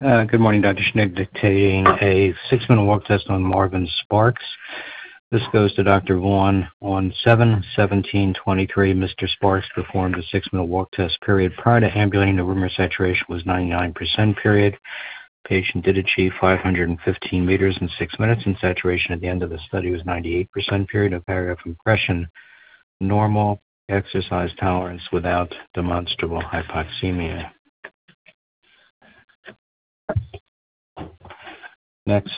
Good morning, Dr. Schnick, dictating a 6-minute walk test on Marvin Sparks. This goes to Dr. Vaughn on 7/17/23. Mr. Sparks performed a 6-minute walk test period prior to ambulating. The rumor saturation was 99% period. Patient did achieve 515 meters in 6 minutes, and saturation at the end of the study was 98% period. A paragraph impression, normal exercise tolerance without demonstrable hypoxemia. Next.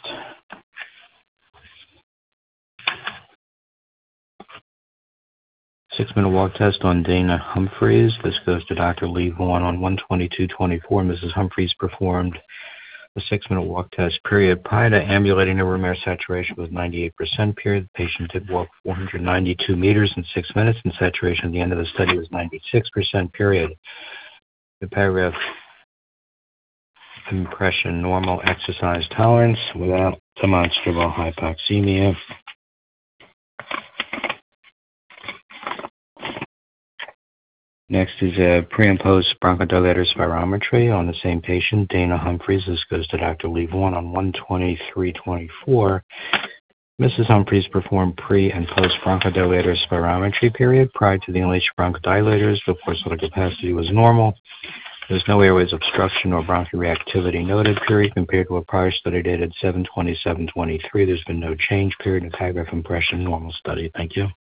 Six-minute walk test on Dana Humphreys. This goes to Dr. Lee Vaughn on 1/22/24. Mrs. Humphreys performed a 6-minute walk test period prior to ambulating. The room air saturation was 98% period. The patient did walk 492 meters in 6 minutes, and saturation at the end of the study was 96% period. The paragraph impression, normal exercise tolerance without demonstrable hypoxemia. Next is a pre and post bronchodilator spirometry on the same patient, Dana Humphreys. This goes to Dr. Lee Vaughn on 1/23/24. Mrs. Humphreys performed pre and post bronchodilator spirometry period prior to the inhalation bronchodilators. The forced capacity was normal. There's no airways obstruction or bronchial reactivity noted period compared to a prior study dated 7/27/23. There's been no change period. A paragraph impression, normal study. Thank you.